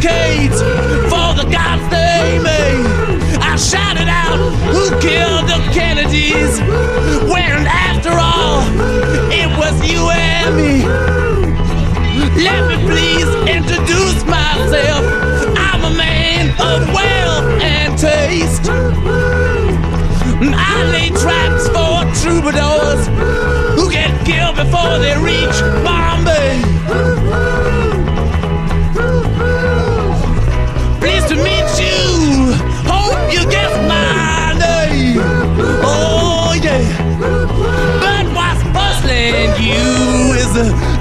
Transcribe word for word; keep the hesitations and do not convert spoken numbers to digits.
barricades for the God's name. I shouted out, who killed the Kennedys? When after all, it was you and me. Let me please introduce myself. I'm a man of wealth and taste. I lay traps for troubadours who get killed before they reach Bombay. Pleased to meet you. Hope you guess my name. Oh yeah. But what's puzzling you is the